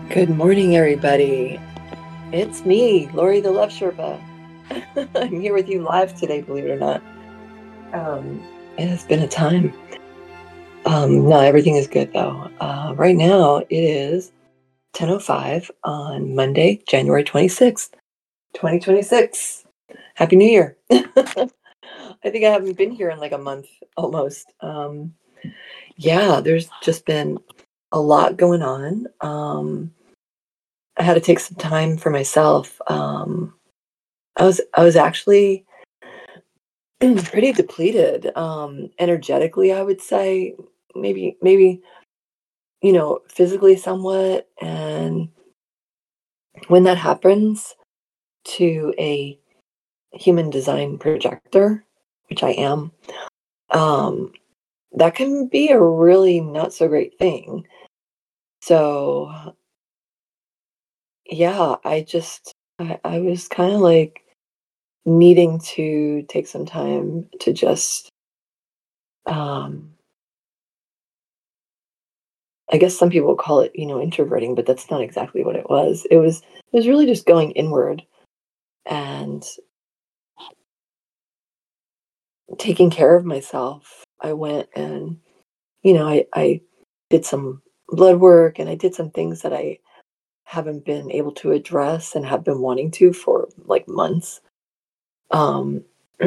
Good morning, everybody. It's me, Lori the Love Sherpa. I'm here with you live today, believe it or not. It has been a time. No, everything is good though. Right now it is 10:05 on Monday, January 26th, 2026. Happy New Year. I think I haven't been here in like a month almost. Yeah, there's just been a lot going on. I had to take some time for myself. I was actually pretty depleted, energetically, I would say, maybe, physically somewhat. And when that happens to a human design projector, which I am, um, that can be a really not so great thing. So yeah, I was kind of like needing to take some time to just um I guess some people call it, introverting, but that's not exactly what it was. It was really just going inward and taking care of myself. I went and, I did some blood work and I did some things that I haven't been able to address and have been wanting to for like months. Um,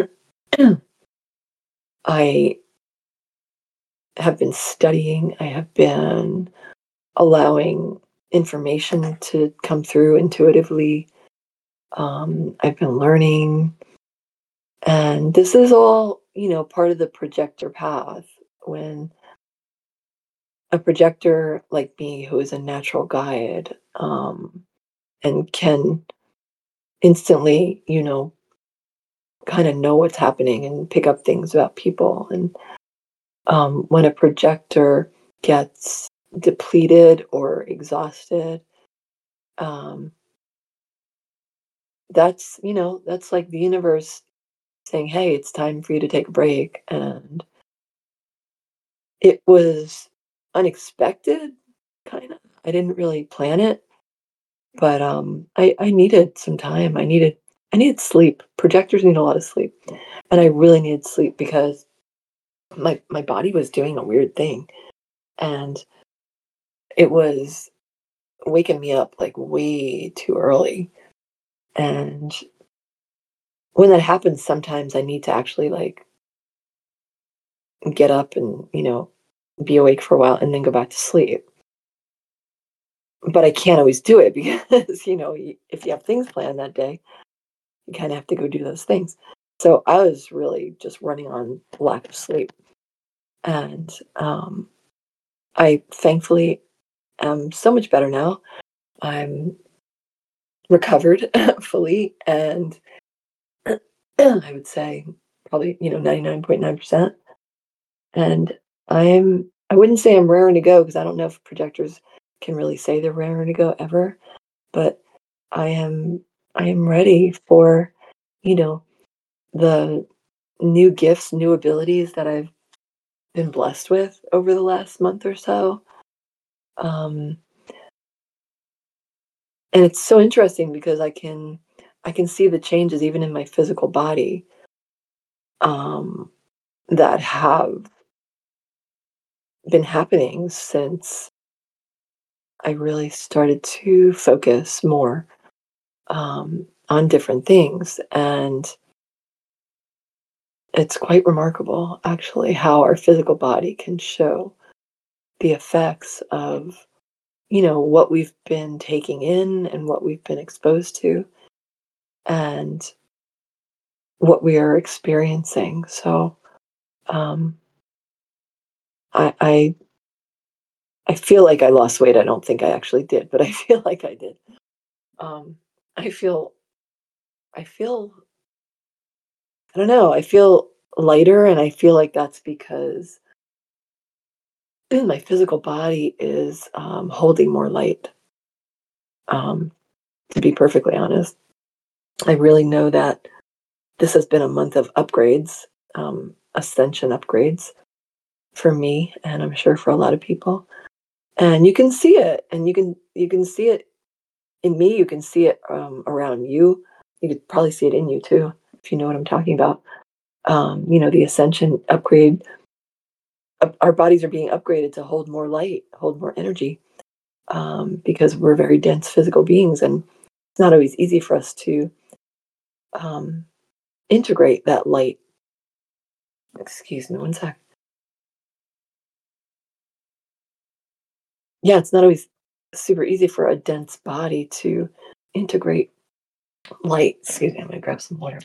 I have been studying, I have been allowing information to come through intuitively. I've been learning. And this is all, part of the projector path. When a projector like me, who is a natural guide, and can instantly, kind of know what's happening and pick up things about people. And when a projector gets depleted or exhausted, um, that's like the universe saying, hey, it's time for you to take a break. And it was unexpected, kinda. I didn't really plan it, but, I needed some time. I needed sleep. Projectors need a lot of sleep, and I really needed sleep because my body was doing a weird thing, and it was waking me up, like, way too early, and when that happens, sometimes I need to actually, like, get up and, be awake for a while and then go back to sleep. But I can't always do it because, if you have things planned that day, you kind of have to go do those things. So I was really just running on lack of sleep. And I thankfully am so much better now. I'm recovered fully. And I would say probably, 99.9%. And I wouldn't say I'm raring to go because I don't know if projectors can really say they're raring to go ever. But I am I am ready for, you know, the new gifts, new abilities that I've been blessed with over the last month or so. Um, and it's so interesting because I can see the changes even in my physical body, um, that have been happening since I really started to focus more, on different things. And it's quite remarkable, actually, how our physical body can show the effects of, what we've been taking in and what we've been exposed to and what we are experiencing. So, um, I, I, I feel like I lost weight. I don't think I actually did, but I feel like I did. Um, I feel, I feel, I don't know. I feel lighter, and I feel like that's because my physical body is holding more light. Um, to be perfectly honest, I really know that this has been a month of upgrades, ascension upgrades for me, and I'm sure for a lot of people. And you can see it, and you can see it in me, you can see it, around you. You could probably see it in you too, if you know what I'm talking about. The ascension upgrade, our bodies are being upgraded to hold more light, hold more energy, because we're very dense physical beings, and it's not always easy for us to um, integrate that light. Excuse me, one sec. Yeah, it's not always super easy for a dense body to integrate light. Excuse me, I'm gonna grab some water.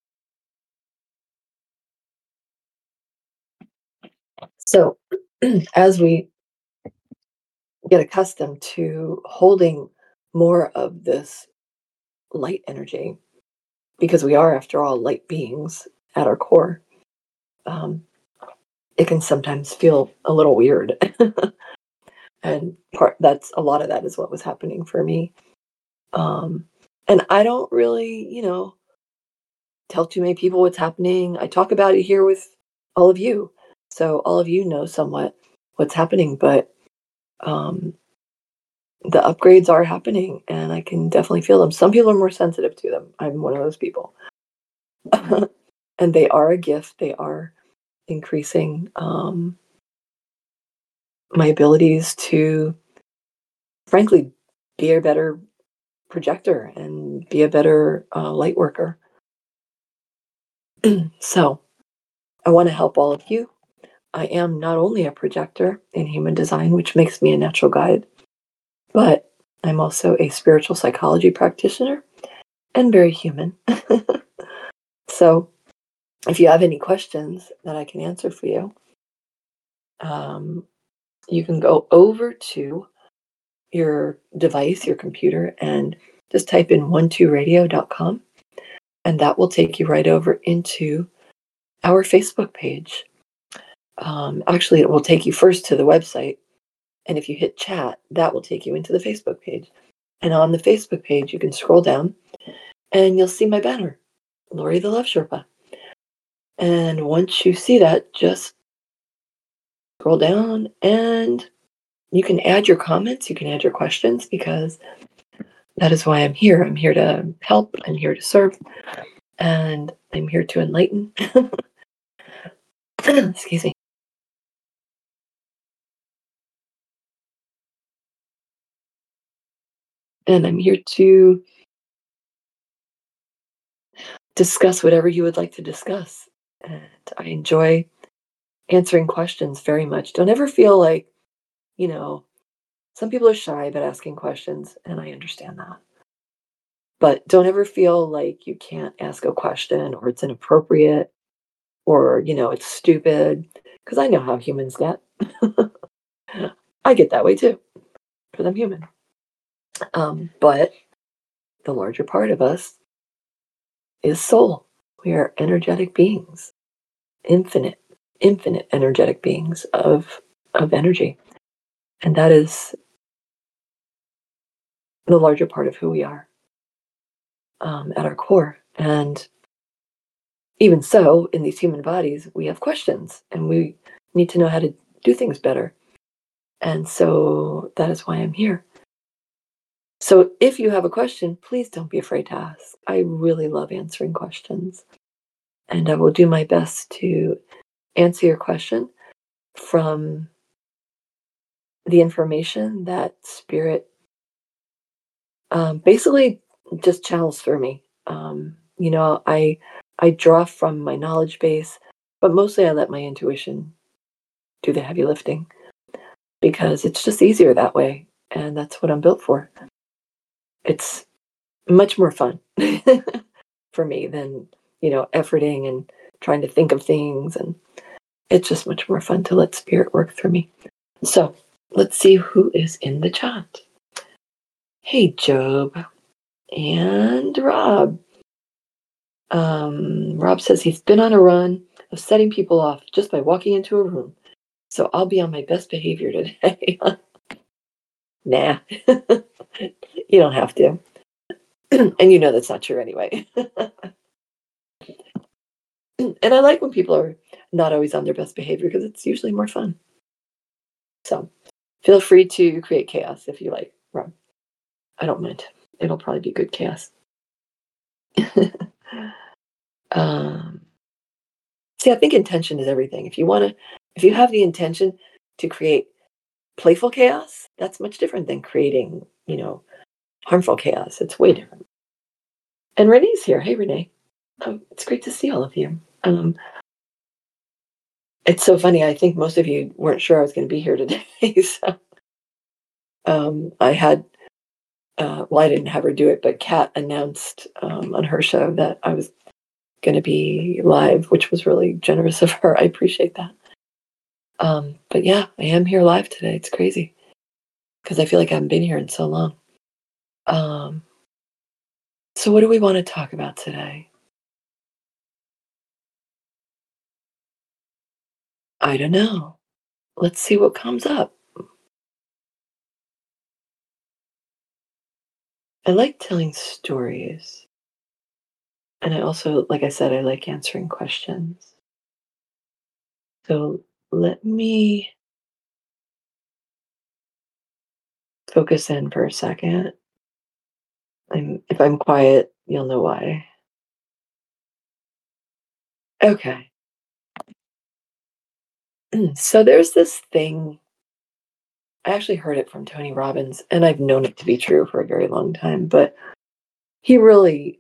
So, as we get accustomed to holding more of this light energy, because we are, after all, light beings at our core, um, it can sometimes feel a little weird. And part that's a lot of that is what was happening for me. Um, and I don't really, tell too many people what's happening. I talk about it here with all of you. So all of you know somewhat what's happening, but um, the upgrades are happening and I can definitely feel them. Some people are more sensitive to them. I'm one of those people. And they are a gift. They are increasing my abilities to, frankly, be a better projector and be a better light worker. So I want to help all of you. I am not only a projector in human design, which makes me a natural guide, but I'm also a spiritual psychology practitioner and very human. So if you have any questions that I can answer for you, um, you can go over to your device, your computer, and just type in 12radio.com, and that will take you right over into our Facebook page. Actually, it will take you first to the website, and if you hit chat, that will take you into the Facebook page. And on the Facebook page, you can scroll down and you'll see my banner, Lori the Love Sherpa. And once you see that, just scroll down and you can add your comments, you can add your questions, because that is why I'm here. I'm here to help, I'm here to serve, and I'm here to enlighten. Excuse me. And I'm here to discuss whatever you would like to discuss. And I enjoy answering questions very much. Don't ever feel like, you know, some people are shy about asking questions, and I understand that. But don't ever feel like you can't ask a question or it's inappropriate or, it's stupid, because I know how humans get. I get that way too, because I'm human. But the larger part of us is soul. We are energetic beings, infinite, infinite energetic beings of energy. And that is the larger part of who we are, at our core. And even so, in these human bodies, we have questions and we need to know how to do things better. And so that is why I'm here. So if you have a question, please don't be afraid to ask. I really love answering questions. And I will do my best to answer your question from the information that Spirit basically just channels through me. I draw from my knowledge base, but mostly I let my intuition do the heavy lifting, because it's just easier that way, and that's what I'm built for. It's much more fun for me than, efforting and trying to think of things, and it's just much more fun to let spirit work through me. So, let's see who is in the chat. Hey, Job and Rob. Rob says he's been on a run of setting people off just by walking into a room. So I'll be on my best behavior today. Nah, you don't have to. And that's not true anyway. And I like when people are not always on their best behavior, because it's usually more fun. So Feel free to create chaos if you like, Rob. I don't mind. It'll probably be good chaos. um, See, I think intention is everything. If you have the intention to create playful chaos, that's much different than creating, harmful chaos. It's way different. And Renee's here. Hey, Renee. It's great to see all of you. It's so funny. I think most of you weren't sure I was going to be here today. So I had, well, I didn't have her do it, but Kat announced on her show that I was going to be live, which was really generous of her. I appreciate that. But yeah, I am here live today. It's crazy because I feel like I haven't been here in so long. Um, so what do we want to talk about today? I don't know. Let's see what comes up. I like telling stories. And I also, like I said, I like answering questions. So let me focus in for a second. If I'm quiet, you'll know why. Okay. So there's this thing. I actually heard it from Tony Robbins, and I've known it to be true for a very long time, but he really,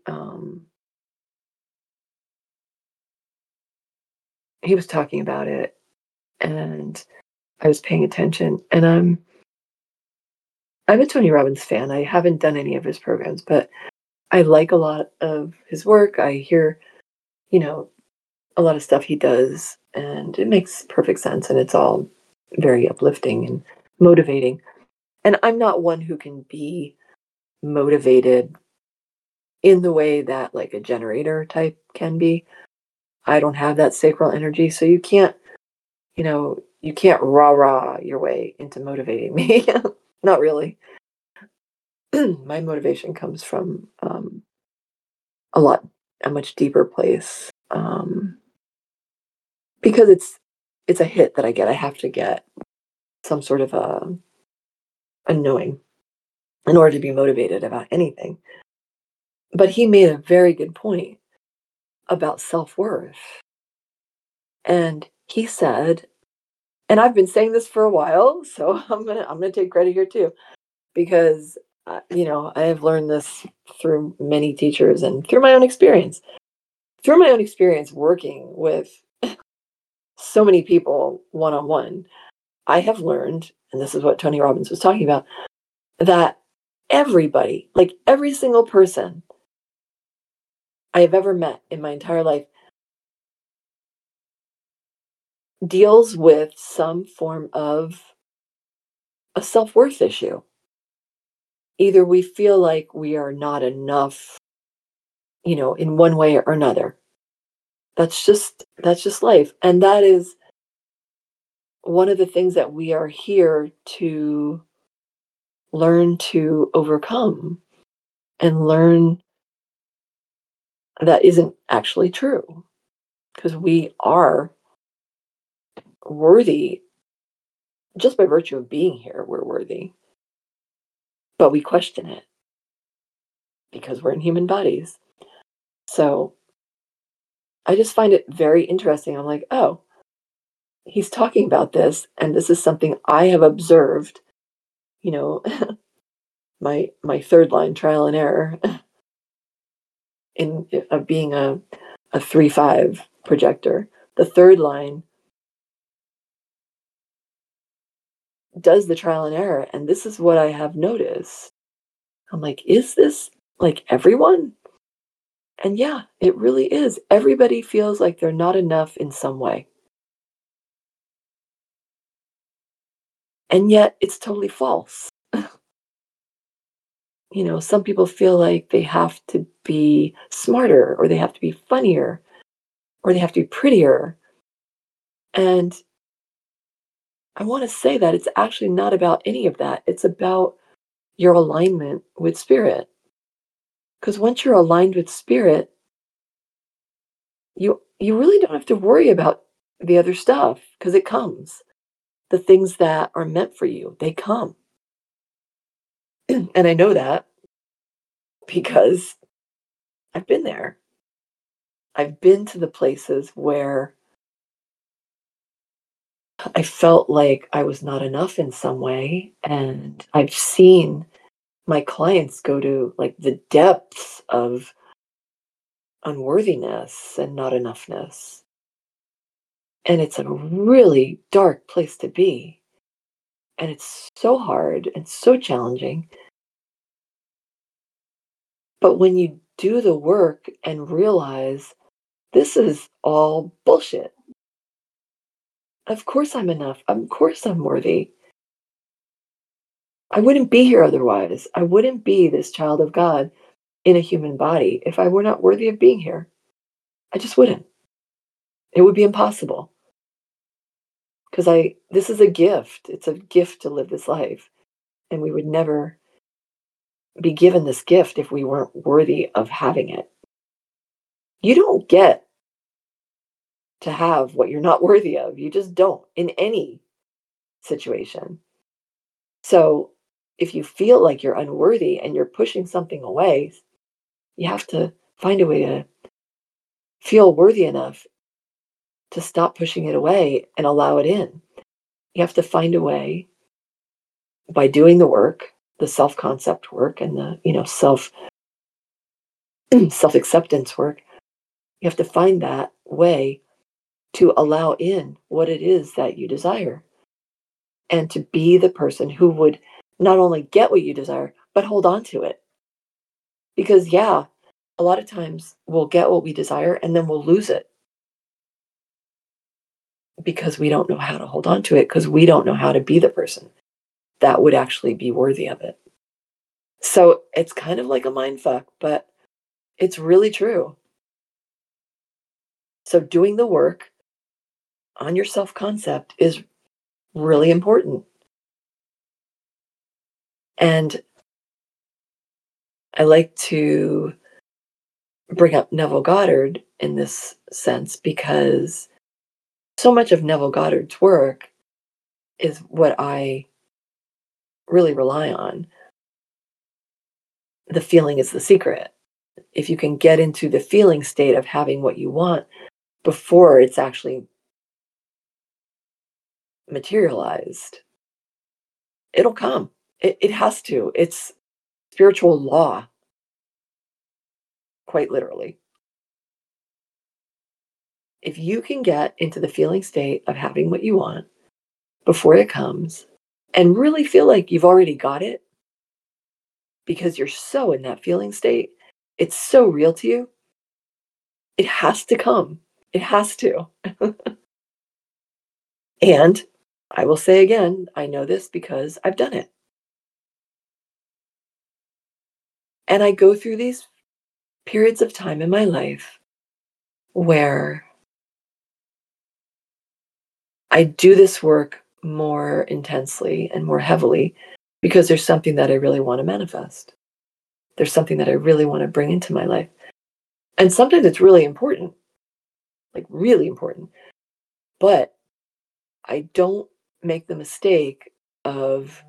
he was talking about it, and I was paying attention, and I'm a Tony Robbins fan. I haven't done any of his programs, but I like a lot of his work. I hear, you know, a lot of stuff he does, and it makes perfect sense, and it's all very uplifting and motivating. And I'm not one who can be motivated in the way that like a generator type can be. I don't have that sacral energy, so you can't rah-rah your way into motivating me. Not really. My motivation comes from a lot, a much deeper place. Because it's a hit that I get. I have to get some sort of a knowing in order to be motivated about anything. But he made a very good point about self-worth. And he said, and I've been saying this for a while, so I'm gonna take credit here too, because I have learned this through many teachers and through my own experience. Through my own experience working with so many people one on one, I have learned, and this is what Tony Robbins was talking about, that everybody, like every single person I have ever met in my entire life, deals with some form of a self worth issue. Either we feel like we are not enough, in one way or another. That's just life. And that is one of the things that we are here to learn to overcome and learn that isn't actually true because we are worthy just by virtue of being here. We're worthy, but we question it because we're in human bodies. So I just find it very interesting. I'm like, oh, he's talking about this, and this is something I have observed, you know, my third line trial and error in of being a 3-5 projector. The third line does the trial and error, and this is what I have noticed. I'm like, is this like everyone? And yeah, it really is. Everybody feels like they're not enough in some way. And yet it's totally false. Some people feel like they have to be smarter or they have to be funnier or they have to be prettier. And I want to say that it's actually not about any of that. It's about your alignment with spirit. Because once you're aligned with spirit, you really don't have to worry about the other stuff because it comes. the things that are meant for you, they come. And I know that because I've been there. I've been to the places where I felt like I was not enough in some way, and I've seen my clients go to, like, the depths of unworthiness and not enoughness, and it's a really dark place to be, and it's so hard and so challenging, but when you do the work and realize this is all bullshit. Of course I'm enough. Of course I'm worthy. I wouldn't be here otherwise. I wouldn't be this child of God in a human body if I were not worthy of being here. I just wouldn't. It would be impossible because this is a gift. It's a gift to live this life. And we would never be given this gift if we weren't worthy of having it. You don't get to have what you're not worthy of. You just don't in any situation. So if you feel like you're unworthy and you're pushing something away, you have to find a way to feel worthy enough to stop pushing it away and allow it in. You have to find a way by doing the work, the self-concept work and the, self-acceptance work. You have to find that way to allow in what it is that you desire and to be the person who would not only get what you desire, but hold on to it. Because, yeah, a lot of times we'll get what we desire and then we'll lose it because we don't know how to hold on to it, because we don't know how to be the person that would actually be worthy of it. So it's kind of like a mind fuck, but it's really true. So doing the work on your self concept is really important. And I like to bring up Neville Goddard in this sense because so much of Neville Goddard's work is what I really rely on. The feeling is the secret. If you can get into the feeling state of having what you want before it's actually materialized, it'll come. It has to. It's spiritual law, quite literally. If you can get into the feeling state of having what you want before it comes and really feel like you've already got it because you're so in that feeling state, it's so real to you, it has to come. It has to. And I will say again, I know this because I've done it. And I go through these periods of time in my life where I do this work more intensely and more heavily because there's something that I really want to manifest. There's something that I really want to bring into my life. And sometimes it's really important, like really important. But I don't make the mistake of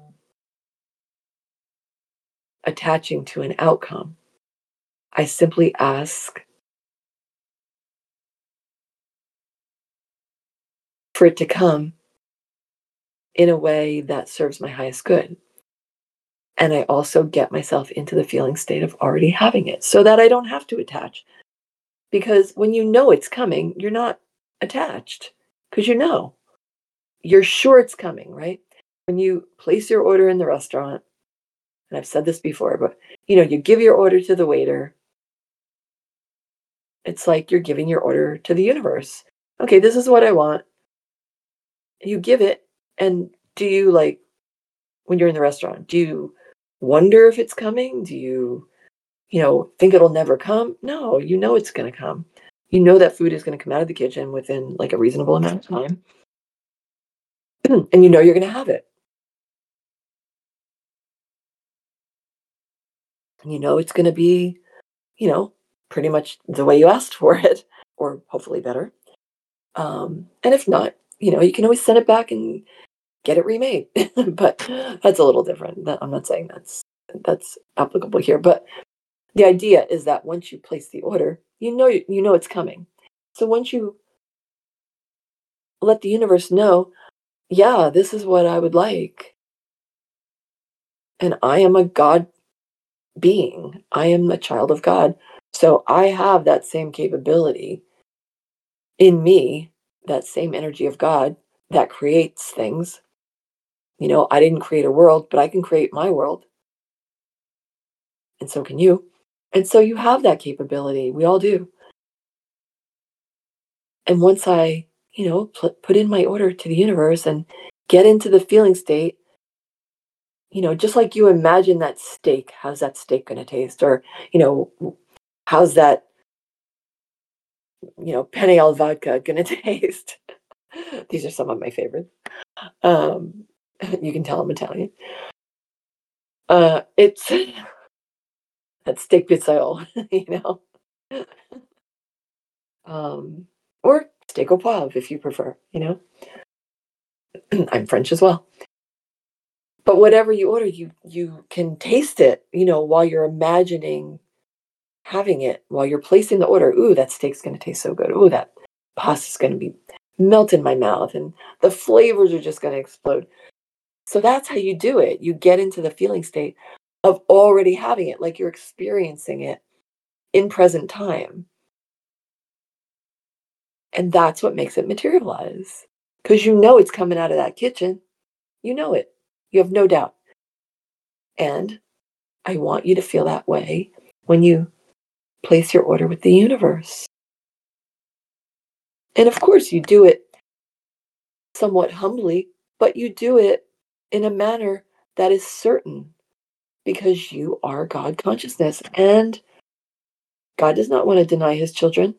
attaching to an outcome. I simply ask for it to come in a way that serves my highest good. And I also get myself into the feeling state of already having it so that I don't have to attach. Because when you know it's coming, you're not attached because you're sure it's coming, right? When you place your order in the restaurant, and I've said this before, but you give your order to the waiter. It's like you're giving your order to the universe. Okay, this is what I want. You give it, and do you when you're in the restaurant, do you wonder if it's coming? Do you think it'll never come? No, it's going to come. You know that food is going to come out of the kitchen within like a reasonable amount of time. And you're going to have it. And it's going to be, you know, pretty much the way you asked for it, or hopefully better. And if not, you can always send it back and get it remade. But that's a little different. I'm not saying that's applicable here, but the idea is that once you place the order, you know it's coming. So once you let the universe know, yeah, this is what I would like, and I am a God being. I am a child of God. So I have that same capability in me, that same energy of God that creates things. I didn't create a world, but I can create my world, and so can you. And so you have that capability. We all do. And once I, put in my order to the universe and get into the feeling state, just like you imagine that steak, how's that steak going to taste? Or, how's that, penne al vodka going to taste? These are some of my favorites. Um, you can tell I'm Italian. It's that steak pizzaiolo, you know, or steak au poivre if you prefer. I'm French as well. But whatever you order, you can taste it, while you're imagining having it, while you're placing the order. Ooh, that steak's going to taste so good. Ooh, that pasta's going to be melt in my mouth, and the flavors are just going to explode. So that's how you do it. You get into the feeling state of already having it, like you're experiencing it in present time. And that's what makes it materialize. Because it's coming out of that kitchen. You know it. You have no doubt. And I want you to feel that way when you place your order with the universe. And of course, you do it somewhat humbly, but you do it in a manner that is certain because you are God consciousness. And God does not want to deny his children.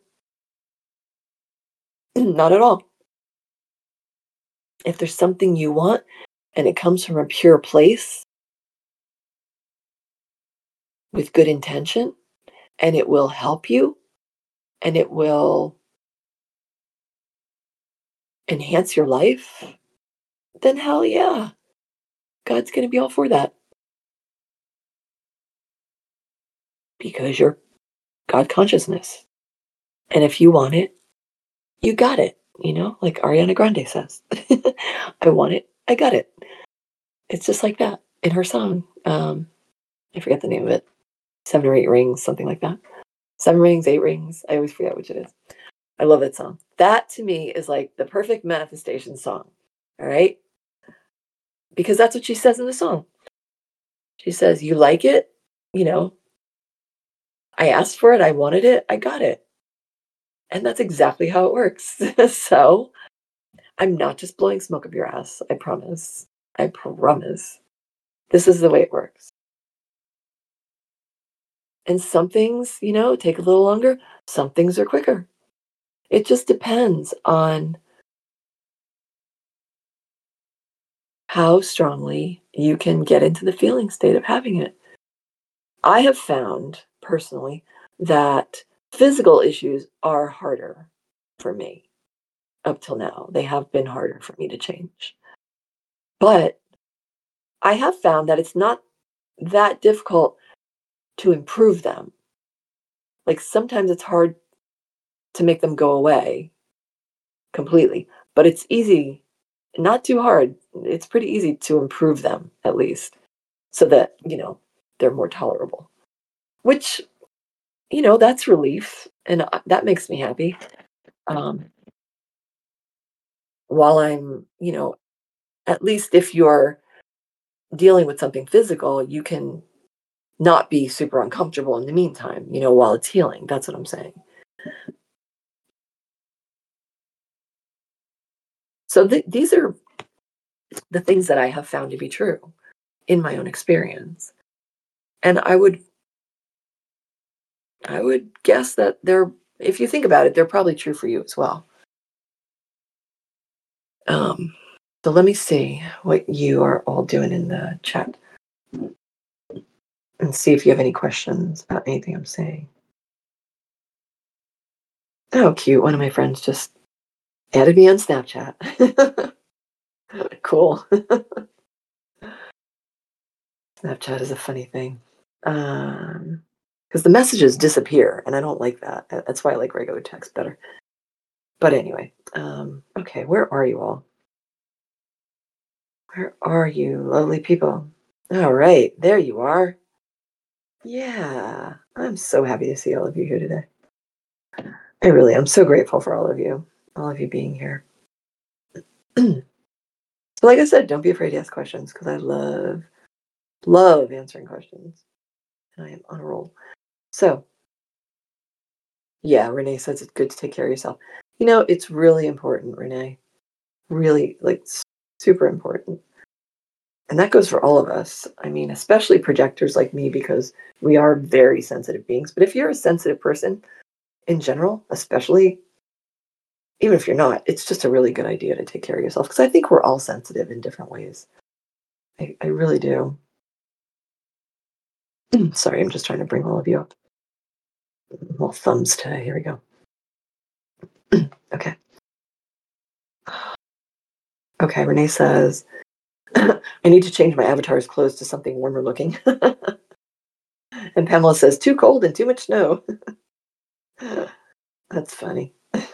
Not at all. If there's something you want and it comes from a pure place with good intention, and it will help you and it will enhance your life, then hell yeah, God's going to be all for that because you're God consciousness. And if you want it, you got it, like Ariana Grande says. I want it, I got it. It's just like that in her song. I forget the name of it. 7 or 8 rings, something like that. 7 rings, 8 rings. I always forget which it is. I love that song. That to me is like the perfect manifestation song. All right. Because that's what she says in the song. She says, you like it? You know, I asked for it. I wanted it. I got it. And that's exactly how it works. So I'm not just blowing smoke up your ass. I promise. I promise. This is the way it works. And some things, take a little longer. Some things are quicker. It just depends on how strongly you can get into the feeling state of having it. I have found personally that physical issues are harder for me up till now. They have been harder for me to change. But I have found that it's not that difficult to improve them. Like sometimes it's hard to make them go away completely, but it's easy, not too hard. It's pretty easy to improve them at least so that, they're more tolerable, which, that's relief. And that makes me happy. Um, while I'm, at least if you're dealing with something physical, you can not be super uncomfortable in the meantime, while it's healing. That's what I'm saying. So these are the things that I have found to be true in my own experience. And I would guess that if you think about it, they're probably true for you as well. Um, so let me see what you are all doing in the chat and see if you have any questions about anything I'm saying. Oh, cute. One of my friends just added me on Snapchat. Cool. Snapchat is a funny thing. Because the messages disappear, and I don't like that. That's why I like regular text better. But anyway, okay, where are you all? Where are you, lovely people? All right, there you are. Yeah, I'm so happy to see all of you here today. I really am so grateful for all of you being here. So, like I said, don't be afraid to ask questions because I love answering questions, and I am on a roll. So, yeah, Renee says it's good to take care of yourself. It's really important, Renee. Really, like, super important. And that goes for all of us. I mean, especially projectors like me, because we are very sensitive beings. But if you're a sensitive person in general, especially, even if you're not, it's just a really good idea to take care of yourself. Because I think we're all sensitive in different ways. I really do. Sorry, I'm just trying to bring all of you up. Well, thumbs today. Here we go. Okay. Okay, Renee says, I need to change my avatar's clothes to something warmer looking. And Pamela says, too cold and too much snow. That's funny.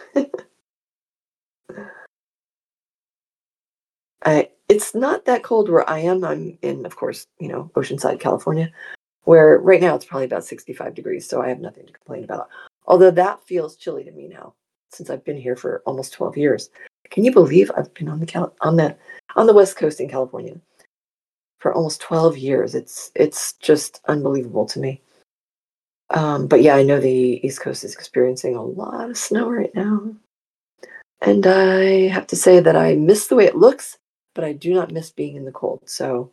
It's not that cold where I am. I'm in, of course, Oceanside, California, where right now it's probably about 65 degrees, so I have nothing to complain about. Although that feels chilly to me now, since I've been here for almost 12 years. Can you believe I've been on the West Coast in California for almost 12 years? It's just unbelievable to me. But yeah, I know the East Coast is experiencing a lot of snow right now. And I have to say that I miss the way it looks, but I do not miss being in the cold. So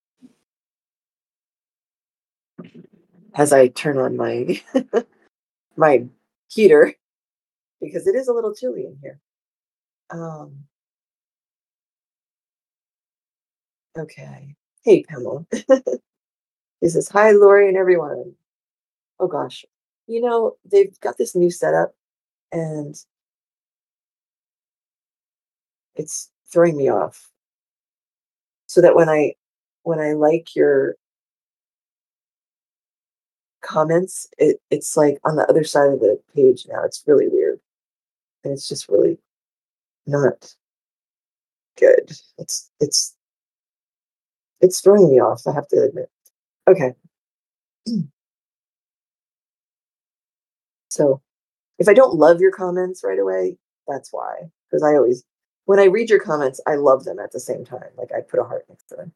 as I turn on my my heater, because it is a little chilly in here. Um, okay. Hey, Pamela. He says, hi, Lori and everyone. Oh, gosh. They've got this new setup, and it's throwing me off. So that when I like your comments, it's like on the other side of the page now. It's really weird. And it's just really not good. It's throwing me off, I have to admit. Okay. So if I don't love your comments right away, that's why. Because when I read your comments, I love them at the same time. Like I put a heart next to them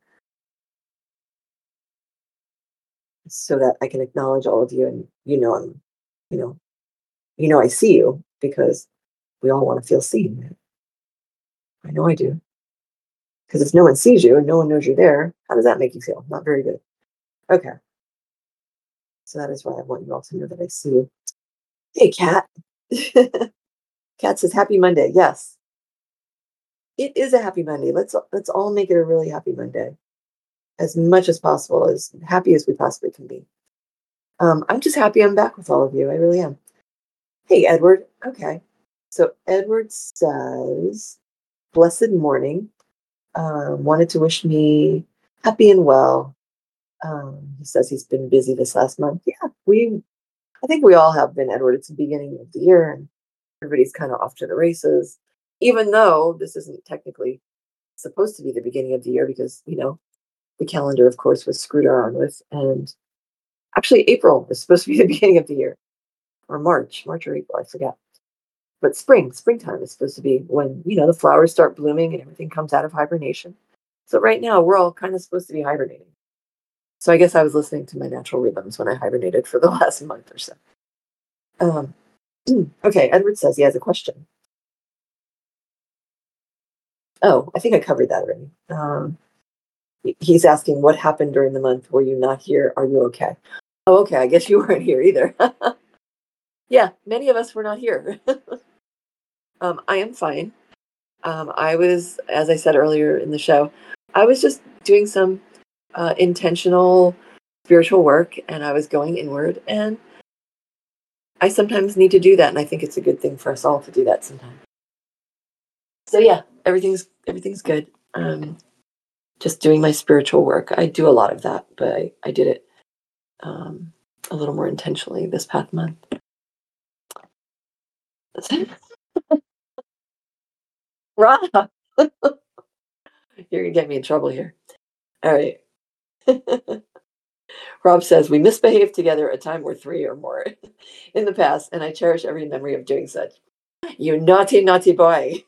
so that I can acknowledge all of you, and you know, I see you because we all want to feel seen. I know I do. Because if no one sees you and no one knows you're there, how does that make you feel? Not very good. Okay. So that is why I want you all to know that I see you. Hey, Kat. Kat says, "Happy Monday." Yes, it is a happy Monday. Let's all make it a really happy Monday, as much as possible, as happy as we possibly can be. I'm just happy I'm back with all of you. I really am. Hey, Edward. Okay, so Edward says, "Blessed morning. Wanted to wish me happy and well." He says he's been busy this last month. Yeah, I think we all have been, Edward. It's the beginning of the year, and everybody's kind of off to the races, even though this isn't technically supposed to be the beginning of the year because, the calendar, of course, was screwed around with. And actually, April is supposed to be the beginning of the year, or March or April, I forget. But springtime is supposed to be when, the flowers start blooming and everything comes out of hibernation. So right now, we're all kind of supposed to be hibernating. So I guess I was listening to my natural rhythms when I hibernated for the last month or so. Um, okay, Edward says he has a question. Oh, I think I covered that already. He's asking what happened during the month. Were you not here? Are you okay? Oh, okay. I guess you weren't here either. Yeah, many of us were not here. I am fine. I was, as I said earlier in the show, I was just doing some intentional spiritual work, and I was going inward. And I sometimes need to do that, and I think it's a good thing for us all to do that sometimes. So yeah, everything's good. just doing my spiritual work. I do a lot of that, but I did it a little more intentionally this past month. Rob, you're gonna get me in trouble here. All right. Rob says we misbehaved together a time or three or more in the past, and I cherish every memory of doing such. You naughty, naughty boy.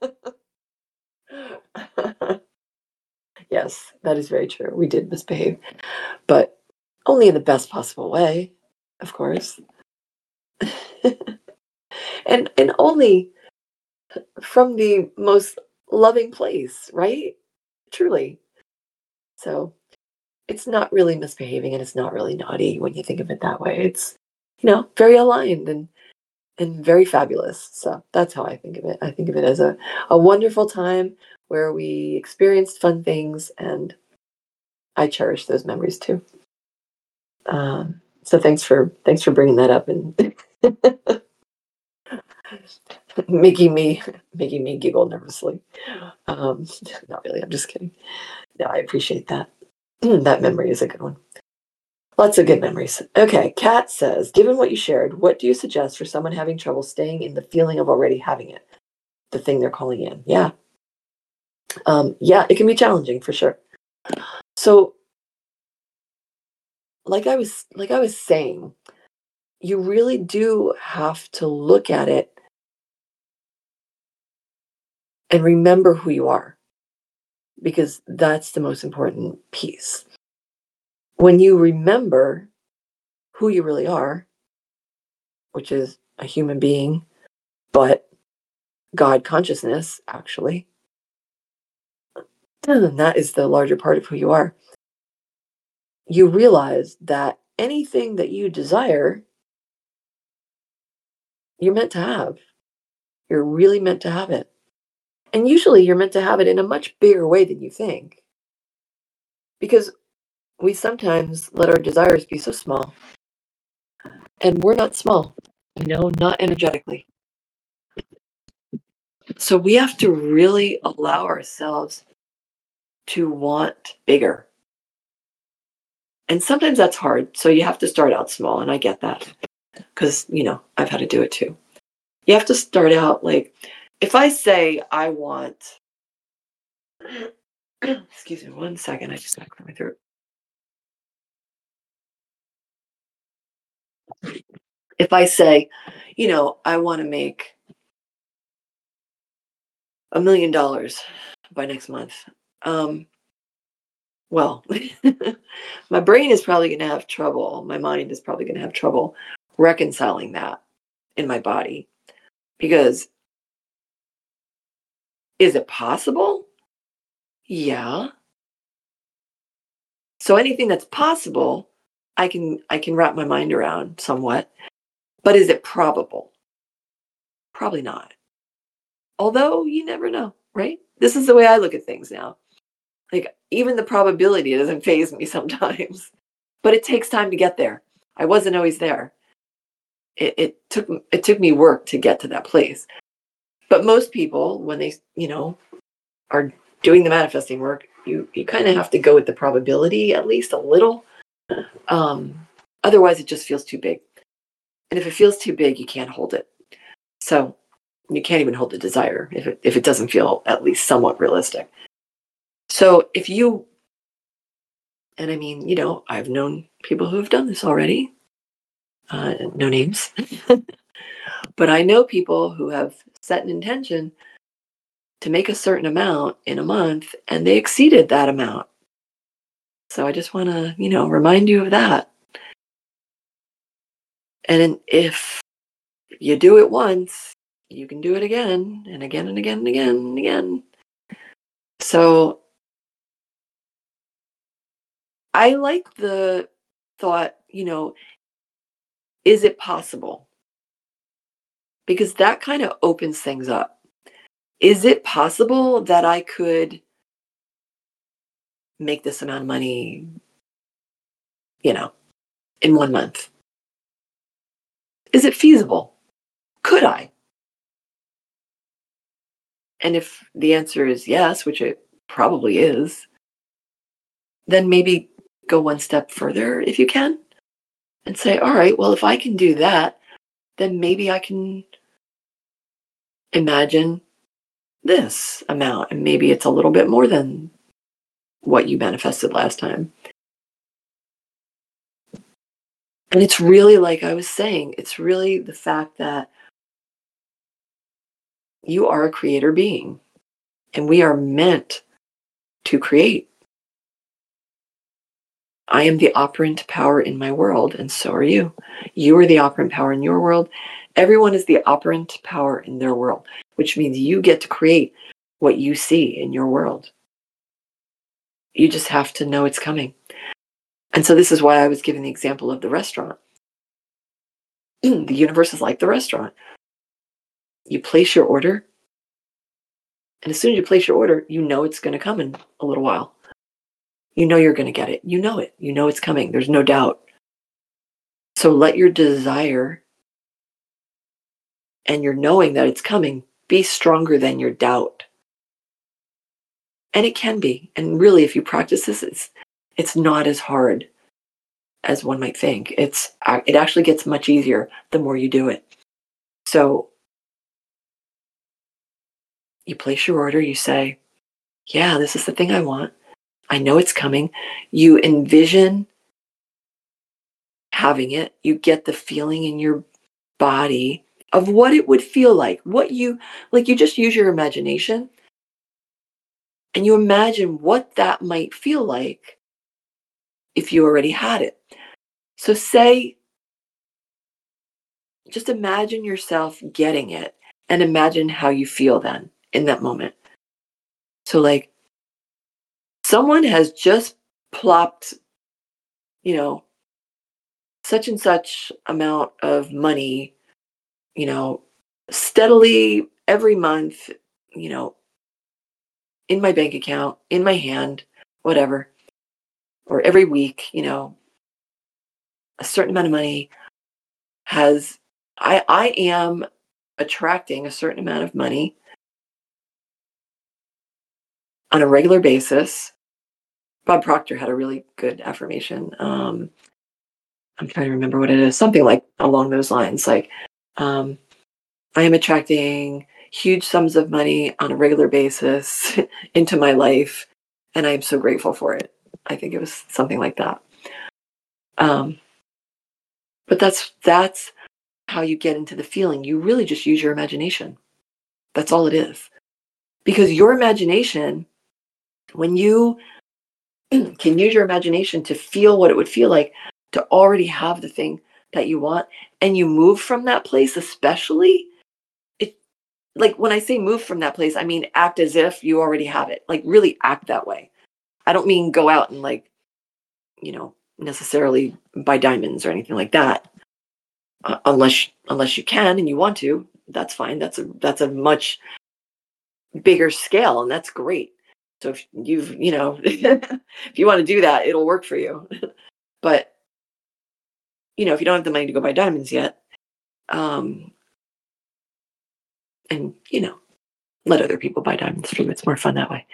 Yes, that is very true. We did misbehave, but only in the best possible way, of course. And only from the most loving place, right? Truly. So it's not really misbehaving and it's not really naughty when you think of it that way. It's, very aligned and very fabulous. So that's how I think of it. I think of it as a wonderful time where we experienced fun things, and I cherish those memories too. So thanks for bringing that up and making me making me giggle nervously. Um, Not really. I'm just kidding. No, I appreciate that. That memory is a good one. Lots of good memories. Okay, Kat says, given what you shared, what do you suggest for someone having trouble staying in the feeling of already having it, the thing they're calling in? Yeah. Yeah, it can be challenging for sure. So, like I was saying, you really do have to look at it and remember who you are, because that's the most important piece. When you remember who you really are, which is a human being, but God consciousness, actually, that is the larger part of who you are. You realize that anything that you desire, you're meant to have. You're really meant to have it. And usually you're meant to have it in a much bigger way than you think. Because we sometimes let our desires be so small. And we're not small, not energetically. So we have to really allow ourselves to want bigger. And sometimes that's hard. So you have to start out small. And I get that because, I've had to do it too. You have to start out like, if I say I want, excuse me 1 second, I just got to clear my throat. If I say, I want to make $1 million by next month, well, my brain is probably going to have trouble. My mind is probably going to have trouble reconciling that in my body, because is it possible? Yeah. So anything that's possible, I can wrap my mind around somewhat. But is it probable? Probably not. Although you never know, right? This is the way I look at things now. Like, even the probability doesn't faze me sometimes. But it takes time to get there. I wasn't always there. It took me work to get to that place. But most people, when they, are doing the manifesting work, you kind of have to go with the probability at least a little. Otherwise, it just feels too big. And if it feels too big, you can't hold it. So you can't even hold the desire if it doesn't feel at least somewhat realistic. So if you, and I mean, I've known people who have done this already, no names, but I know people who have set an intention to make a certain amount in a month and they exceeded that amount. So I just want to, remind you of that. And if you do it once, you can do it again and again and again and again and again. So I like the thought, is it possible? Because that kind of opens things up. Is it possible that I could make this amount of money, in 1 month? Is it feasible? Could I? And if the answer is yes, which it probably is, then maybe go one step further if you can and say, all right, well, if I can do that, then maybe I can imagine this amount. And maybe it's a little bit more than what you manifested last time. And it's really, like I was saying, it's really the fact that you are a creator being and we are meant to create. I am the operant power in my world, and so are you. You are the operant power in your world. Everyone is the operant power in their world, which means you get to create what you see in your world. You just have to know it's coming. And so this is why I was giving the example of the restaurant. The universe is like the restaurant. You place your order, and as soon as you place your order, you know it's going to come in a little while. You know you're going to get it. You know it. You know it's coming. There's no doubt. So let your desire and your knowing that it's coming be stronger than your doubt. And it can be. And really, if you practice this, it's not as hard as one might think. It actually gets much easier the more you do it. So you place your order, you say, yeah, this is the thing I want. I know it's coming. You envision having it. You get the feeling in your body of what it would feel like. You just use your imagination and you imagine what that might feel like if you already had it. So just imagine yourself getting it and imagine how you feel then in that moment. So like someone has just plopped, such and such amount of money, steadily every month, you know, in my bank account, in my hand, whatever, or every week, a certain amount of money I am attracting a certain amount of money on a regular basis. Bob Proctor had a really good affirmation. I'm trying to remember what it is, something like along those lines, like, I am attracting huge sums of money on a regular basis into my life, and I am so grateful for it. I think it was something like that. But that's how you get into the feeling. You really just use your imagination. That's all it is. Because your imagination, when you can use your imagination to feel what it would feel like to already have the thing that you want, and you move from that place, especially, like when I say move from that place, I mean act as if you already have it. Like really act that way. I don't mean go out and necessarily buy diamonds or anything like that. Unless you can and you want to, that's fine. That's a much bigger scale, and that's great. So if if you want to do that, it'll work for you. But if you don't have the money to go buy diamonds yet, and let other people buy diamonds for you. It's more fun that way.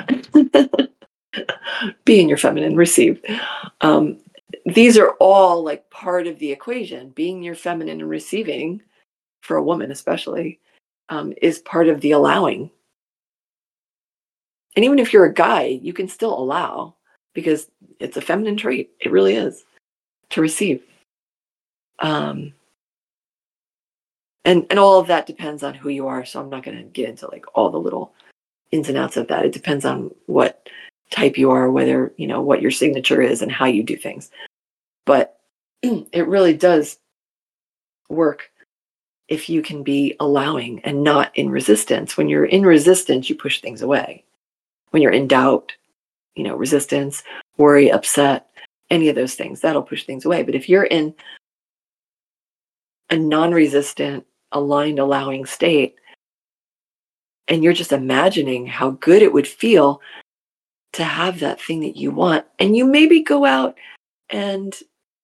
Be in your feminine, receive. These are all like part of the equation. Being your feminine and receiving, for a woman especially, is part of the allowing. And even if you're a guy, you can still allow, because it's a feminine trait. It really is, to receive. And all of that depends on who you are. So I'm not going to get into like all the little ins and outs of that. It depends on what type you are, whether, what your signature is and how you do things. But it really does work if you can be allowing and not in resistance. When you're in resistance, you push things away. When you're in doubt, resistance, worry, upset, any of those things, that'll push things away. But if you're in a non-resistant, aligned, allowing state, and you're just imagining how good it would feel to have that thing that you want, and you maybe go out and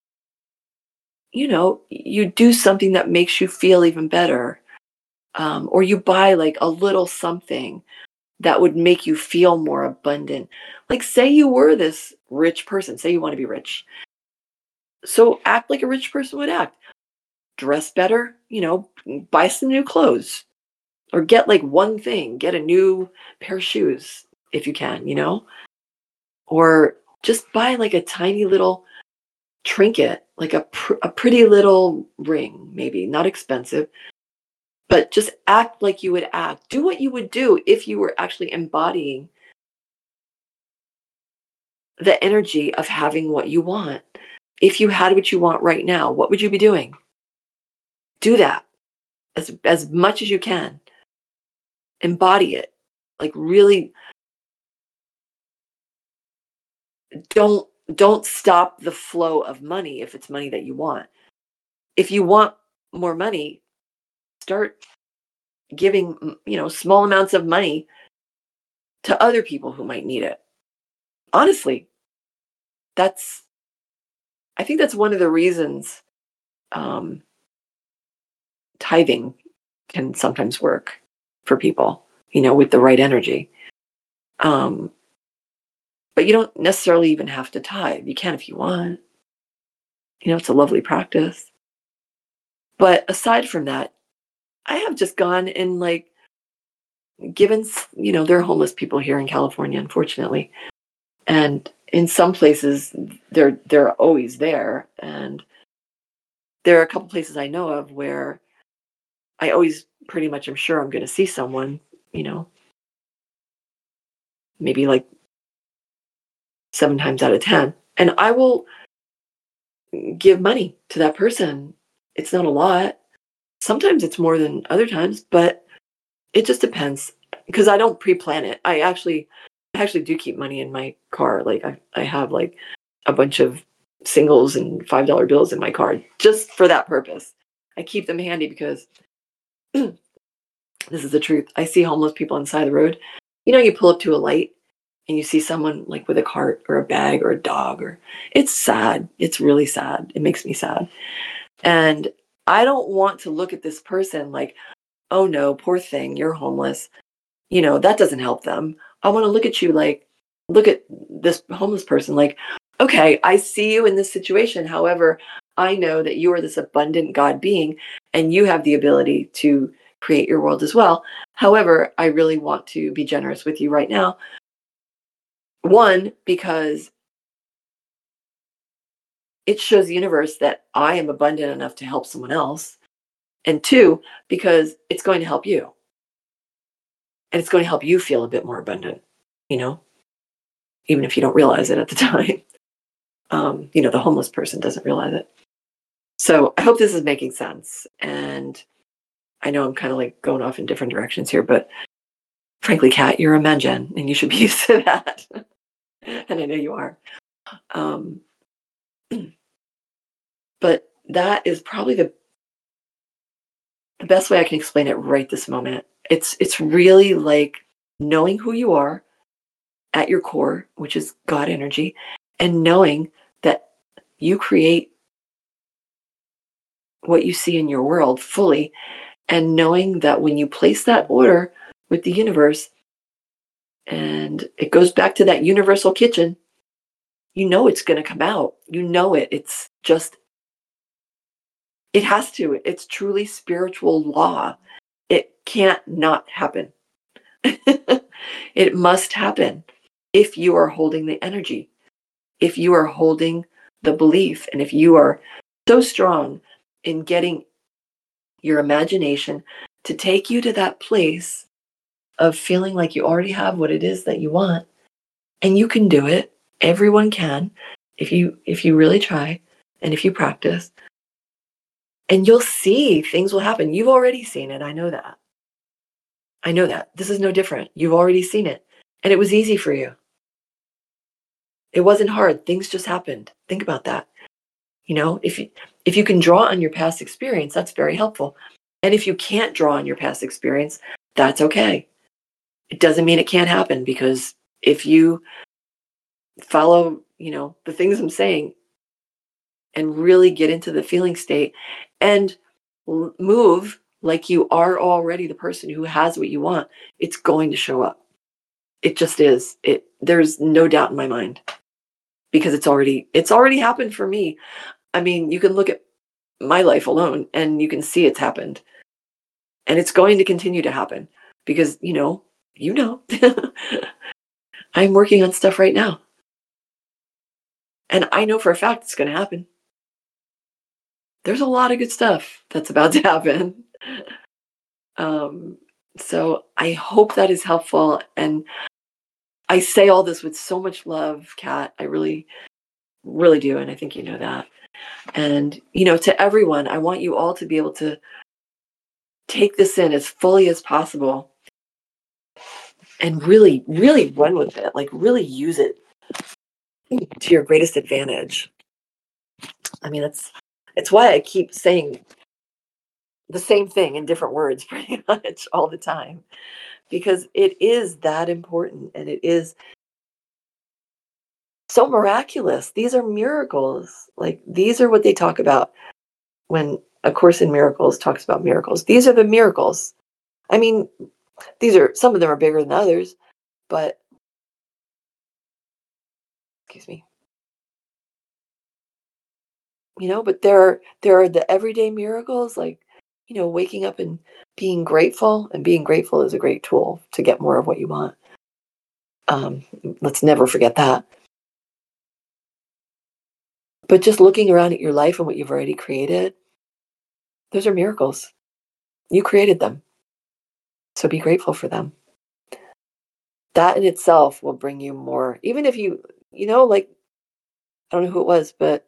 you do something that makes you feel even better, or you buy like a little something, that would make you feel more abundant. Like, say you were this rich person, say you want to be rich. So act like a rich person would act. Dress better, buy some new clothes or get like one thing, get a new pair of shoes if you can, or just buy like a tiny little trinket, like a pretty little ring, maybe not expensive, but just act like you would act. Do what you would do if you were actually embodying the energy of having what you want. If you had what you want right now, what would you be doing? Do that as much as you can. Embody it. Like, really, don't stop the flow of money if it's money that you want. If you want more money, start giving, small amounts of money to other people who might need it. Honestly, that's I think that's one of the reasons um, tithing can sometimes work for people, with the right energy. Um, but you don't necessarily even have to tithe. You can if you want. It's a lovely practice. But aside from that, I have just gone and like given, there are homeless people here in California, unfortunately. And in some places they're always there. And there are a couple places I know of where I always pretty much am sure I'm going to see someone, you know, maybe like 7 times out of 10. And I will give money to that person. It's not a lot. Sometimes it's more than other times, but it just depends because I don't pre-plan it. I actually do keep money in my car. Like I have like a bunch of singles and $5 bills in my car just for that purpose. I keep them handy because this is the truth. I see homeless people on the side of the road. You pull up to a light and you see someone like with a cart or a bag or a dog, or it's sad. It's really sad. It makes me sad. And I don't want to look at this person like, oh no, poor thing, you're homeless. That doesn't help them. I want to look at you like, look at this homeless person like, okay, I see you in this situation. However, I know that you are this abundant God being and you have the ability to create your world as well. However, I really want to be generous with you right now. One, because it shows the universe that I am abundant enough to help someone else. And two, because it's going to help you. And it's going to help you feel a bit more abundant, you know, even if you don't realize it at the time. The homeless person doesn't realize it. So I hope this is making sense. And I know I'm kind of like going off in different directions here, but frankly, Kat, you're a mengen and you should be used to that. And I know you are. Um, but that is probably the best way I can explain it right this moment. It's really like knowing who you are at your core, which is God energy, and knowing that you create what you see in your world fully, and knowing that when you place that order with the universe, and it goes back to that universal kitchen, it's going to come out. It's just, it has to. It's truly spiritual law. It can't not happen. It must happen if you are holding the energy, if you are holding the belief, and if you are so strong in getting your imagination to take you to that place of feeling like you already have what it is that you want, and you can do it. Everyone can if you really try and if you practice, and you'll see things will happen. You've already seen it. I know that this is no different. You've already seen it, and it was easy for you. It wasn't hard. Things just happened. Think about that. If you can draw on your past experience, that's very helpful. And if you can't draw on your past experience, that's okay. It doesn't mean it can't happen, because if you follow, the things I'm saying and really get into the feeling state and move like you are already the person who has what you want, it's going to show up. It just is. There's no doubt in my mind because it's already happened for me. I mean, you can look at my life alone and you can see it's happened. And it's going to continue to happen because, I'm working on stuff right now. And I know for a fact it's going to happen. There's a lot of good stuff that's about to happen. Um, so I hope that is helpful. And I say all this with so much love, Kat. I really, really do. And I think you know that. And, to everyone, I want you all to be able to take this in as fully as possible and really, really run with it. Like, really use it to your greatest advantage. I mean, it's why I keep saying the same thing in different words pretty much all the time because it is that important and it is so miraculous. These are miracles. Like, these are what they talk about when A Course in Miracles talks about miracles. These are the miracles. I mean, some of them are bigger than others, but excuse me. But there are the everyday miracles, like, waking up and being grateful, and being grateful is a great tool to get more of what you want. Let's never forget that. But just looking around at your life and what you've already created, those are miracles. You created them. So be grateful for them. That in itself will bring you more. Even if like, I don't know who it was, but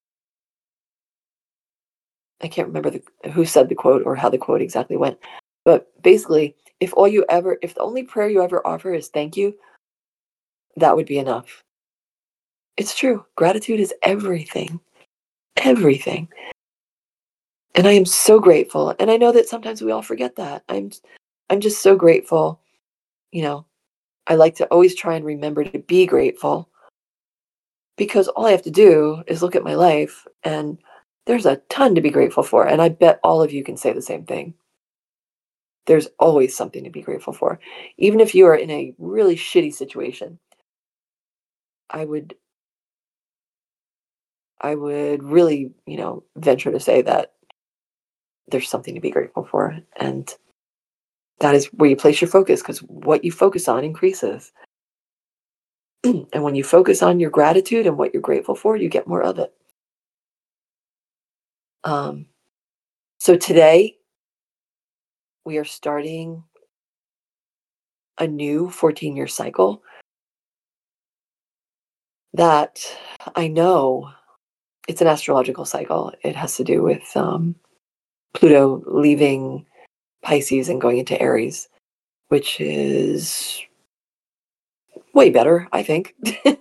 I can't remember who said the quote or how the quote exactly went. But basically, if the only prayer you ever offer is thank you, that would be enough. It's true. Gratitude is everything. Everything. And I am so grateful. And I know that sometimes we all forget that. I'm just so grateful. You know, I like to always try and remember to be grateful because all I have to do is look at my life and there's a ton to be grateful for. And I bet all of you can say the same thing. There's always something to be grateful for. Even if you are in a really shitty situation, I would really, venture to say that there's something to be grateful for. And that is where you place your focus because what you focus on increases. And when you focus on your gratitude and what you're grateful for, you get more of it. Um, so today we are starting a new 14-year cycle that I know it's an astrological cycle. It has to do with Pluto leaving Pisces and going into Aries, which is way better, I think.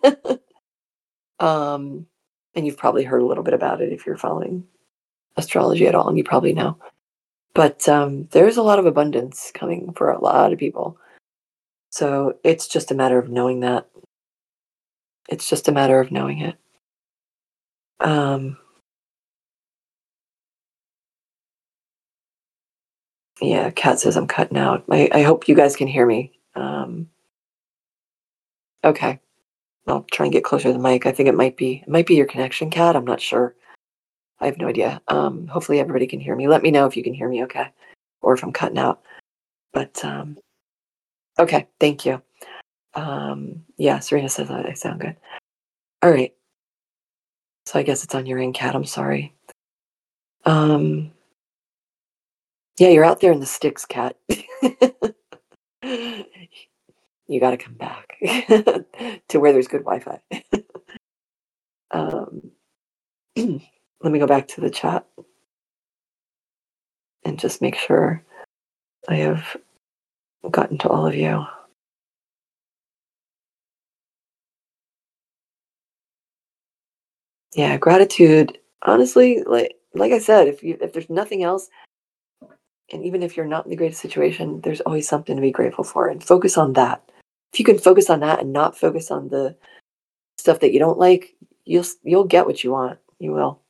um, and you've probably heard a little bit about it if you're following astrology at all, and you probably know. But there's a lot of abundance coming for a lot of people. So it's just a matter of knowing that. It's just a matter of knowing it. Yeah, Kat says I'm cutting out. I hope you guys can hear me. Okay. I'll try and get closer to the mic. I think it might be your connection, Kat. I'm not sure. I have no idea. Hopefully everybody can hear me. Let me know if you can hear me okay, or if I'm cutting out. But okay, thank you. Yeah, Serena says I sound good. All right. So I guess it's on your end, Kat. I'm sorry. Yeah, you're out there in the sticks, Kat. You got to come back to where there's good Wi-Fi. um, Let me go back to the chat and just make sure I have gotten to all of you. Yeah, gratitude. Honestly, like I said, if there's nothing else, and even if you're not in the greatest situation, there's always something to be grateful for, and focus on that. If you can focus on that and not focus on the stuff that you don't like, you'll get what you want. You will.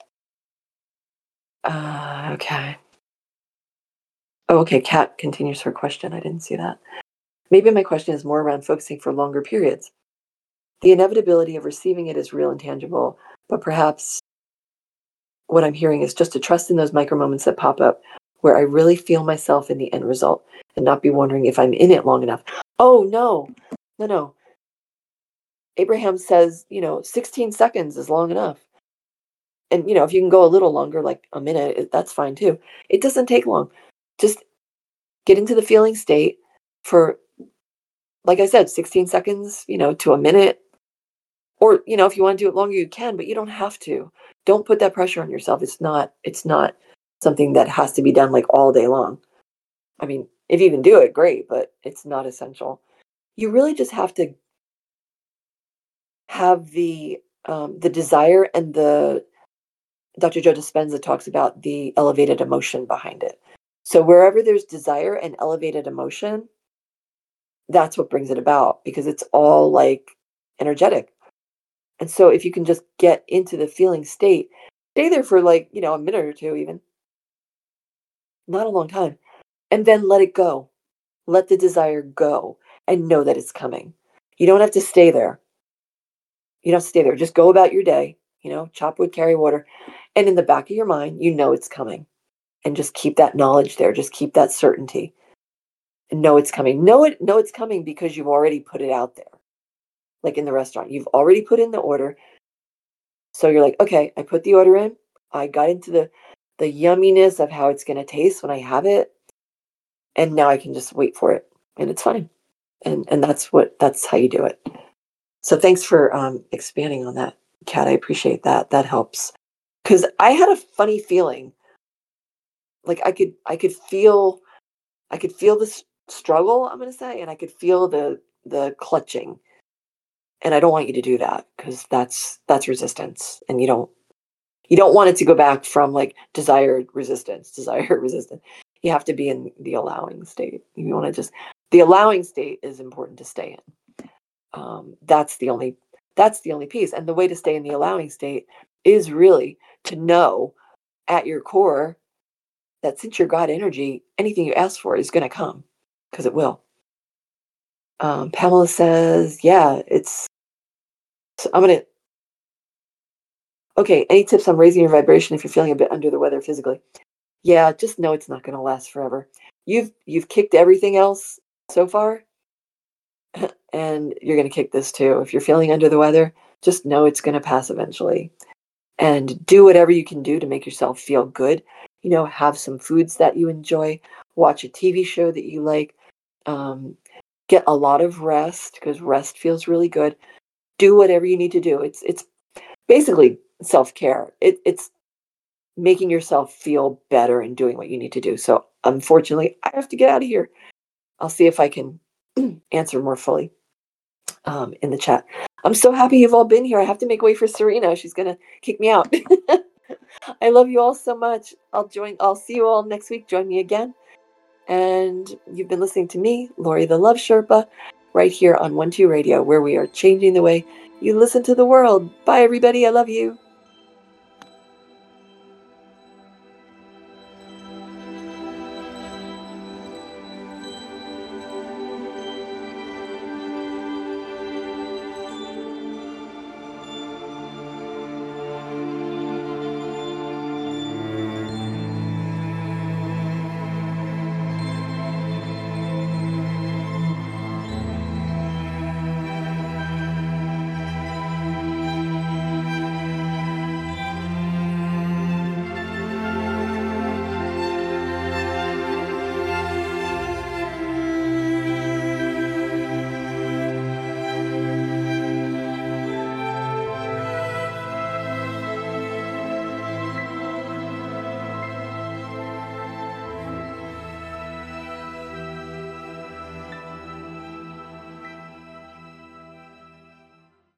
Okay. Oh, okay. Kat continues her question. I didn't see that. maybe my question is more around focusing for longer periods. The inevitability of receiving it is real and tangible, but perhaps what I'm hearing is just to trust in those micro moments that pop up where I really feel myself in the end result and not be wondering if I'm in it long enough. Oh, no, no, no. Abraham says, 16 seconds is long enough. And, if you can go a little longer, like a minute, that's fine too. It doesn't take long. Just get into the feeling state for, like I said, 16 seconds, to a minute. Or, if you want to do it longer, you can, but you don't have to. Don't put that pressure on yourself. It's not something that has to be done like all day long. I mean, if you can do it, great, but it's not essential. You really just have to have the desire, and the Dr. Joe Dispenza talks about the elevated emotion behind it. So wherever there's desire and elevated emotion, that's what brings it about, because it's all like energetic. And so if you can just get into the feeling state, stay there for like, a minute or two, even not a long time, and then let it go. Let the desire go and know that it's coming. You don't have to stay there. You don't have to stay there. Just go about your day, chop wood, carry water. And in the back of your mind, it's coming. And just keep that knowledge there. Just keep that certainty. And know it's coming. Know it's coming because you've already put it out there. Like in the restaurant, you've already put in the order. So you're like, okay, I put the order in. I got into the yumminess of how it's going to taste when I have it. And now I can just wait for it. And it's fine. And that's how you do it. So thanks for expanding on that, Kat. I appreciate that. That helps. Because I had a funny feeling. Like I could feel this struggle, I'm going to say, and I could feel the clutching. And I don't want you to do that, because that's resistance, and you don't want it to go back from like desired resistance. You have to be in the allowing state. You want to the allowing state is important to stay in. That's the only piece. And the way to stay in the allowing state is really to know at your core that since you're God energy, anything you ask for is going to come, because it will. Pamela says, yeah, I'm going to, okay, any tips on raising your vibration if you're feeling a bit under the weather physically? Yeah, just know it's not going to last forever. You've kicked everything else so far, and you're going to kick this too. If you're feeling under the weather, just know it's going to pass eventually. And do whatever you can do to make yourself feel good. Have some foods that you enjoy, watch a TV show that you like, get a lot of rest, because rest feels really good. Do whatever you need to do. It's basically self-care. It's making yourself feel better and doing what you need to do. So unfortunately, I have to get out of here. I'll see if I can answer more fully in the chat. I'm so happy you've all been here. I have to make way for Serena. She's going to kick me out. I love you all so much. I'll see you all next week. Join me again. And you've been listening to me, Lori the Love Sherpa, right here on 1-2 Radio, where we are changing the way you listen to the world. Bye, everybody. I love you.